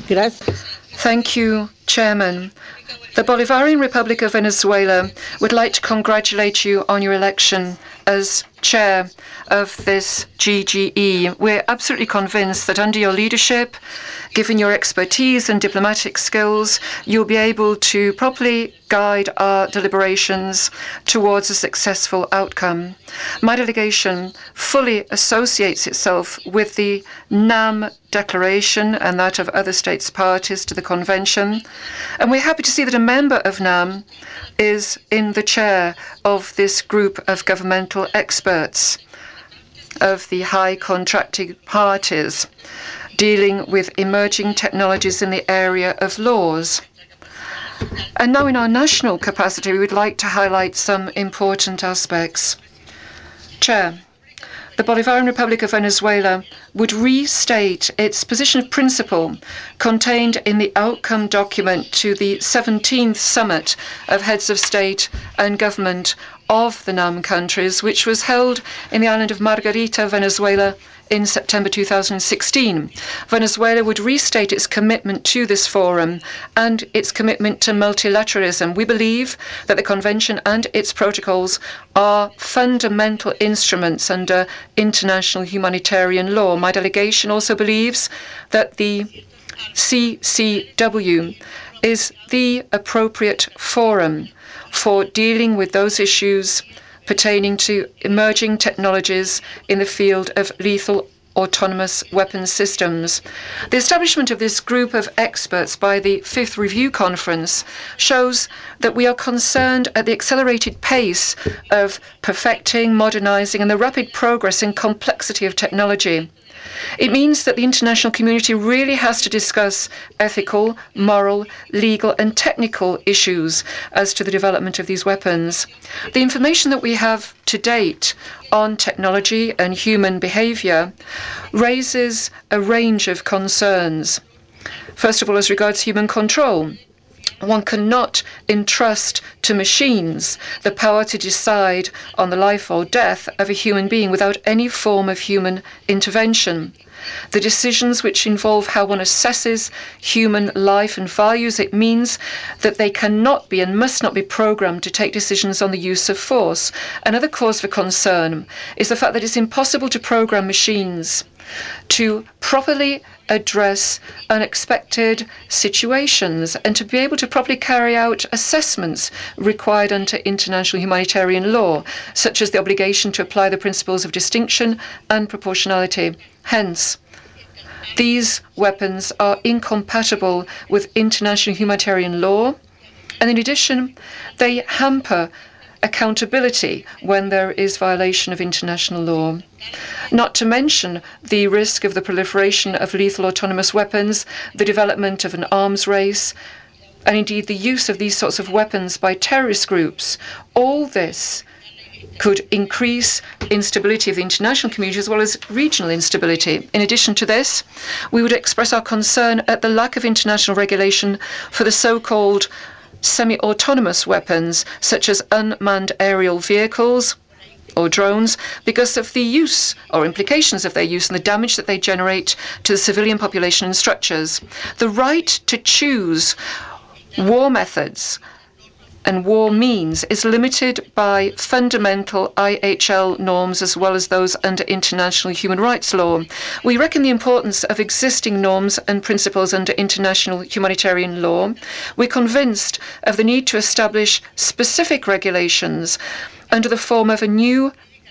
Thank you, Chairman. The Bolivarian Republic of Venezuela would like to congratulate you on your election as chair of this GGE. We're absolutely convinced that under your leadership, given your expertise and diplomatic skills, you'll be able to properly guide our deliberations towards a successful outcome. My delegation fully associates itself with the NAM Declaration and that of other states parties to the Convention, and we're happy to see that a member of NAM is in the chair of this group of governmental experts of the high contracting parties dealing with emerging technologies in the area of laws. And now in our national capacity, we would like to highlight some important aspects. Chair, the Bolivarian Republic of Venezuela would restate its position of principle contained in the outcome document to the 17th Summit of Heads of State and Government of the NAM countries, which was held in the island of Margarita, Venezuela, in September 2016. Venezuela would restate its commitment to this forum and its commitment to multilateralism. We believe that the Convention and its protocols are fundamental instruments under international humanitarian law. My delegation also believes that the CCW is the appropriate forum for dealing with those issues pertaining to emerging technologies in the field of lethal autonomous weapons systems. The establishment of this group of experts by the Fifth Review Conference shows that we are concerned at the accelerated pace of perfecting, modernizing, and the rapid progress and complexity of technology. It means that the international community really has to discuss ethical, moral, legal, and technical issues as to the development of these weapons. The information that we have to date on technology and human behavior raises a range of concerns. First of all, as regards human control. One cannot entrust to machines the power to decide on the life or death of a human being without any form of human intervention. The decisions which involve how one assesses human life and values, it means that they cannot be and must not be programmed to take decisions on the use of force. Another cause for concern is the fact that it's impossible to program machines to properly address unexpected situations and to be able to properly carry out assessments required under international humanitarian law, such as the obligation to apply the principles of distinction and proportionality. Hence, these weapons are incompatible with international humanitarian law, and in addition, they hamper accountability when there is violation of international law. Not to mention the risk of the proliferation of lethal autonomous weapons, the development of an arms race, and indeed the use of these sorts of weapons by terrorist groups. All this could increase instability of the international community as well as regional instability. In addition to this, we would express our concern at the lack of international regulation for the so-called semi-autonomous weapons, such as unmanned aerial vehicles or drones, because of the use or implications of their use and the damage that they generate to the civilian population and structures. The right to choose war methods and war means is limited by fundamental IHL norms as well as those under international human rights law. We reckon the importance of existing norms and principles under international humanitarian law. We're convinced of the need to establish specific regulations under the form of a new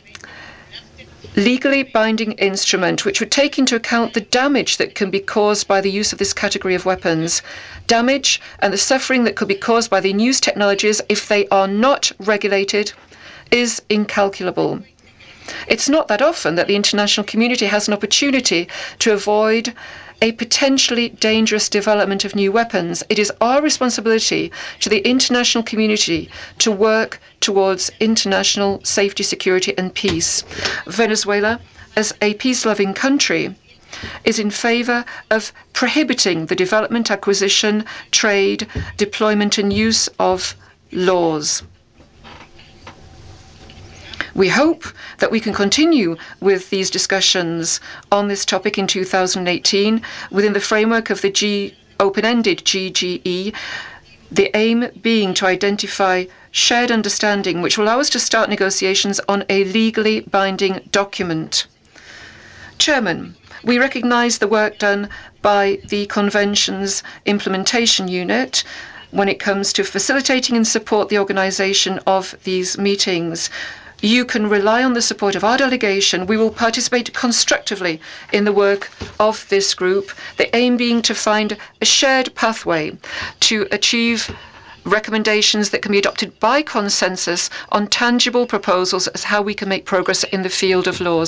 legally binding instrument which would take into account the damage that can be caused by the use of this category of weapons. Damage and the suffering that could be caused by the newest technologies, if they are not regulated, is incalculable. It's not that often that the international community has an opportunity to avoid a potentially dangerous development of new weapons. It is our responsibility to the international community to work towards international safety, security and peace. Venezuela, as a peace-loving country, is in favor of prohibiting the development, acquisition, trade, deployment and use of laws. We hope that we can continue with these discussions on this topic in 2018 within the framework of the open-ended GGE, the aim being to identify shared understanding which will allow us to start negotiations on a legally binding document. Chairman, we recognise the work done by the Convention's implementation unit when it comes to facilitating and support the organisation of these meetings. You can rely on the support of our delegation. We will participate constructively in the work of this group, the aim being to find a shared pathway to achieve recommendations that can be adopted by consensus on tangible proposals as how we can make progress in the field of laws.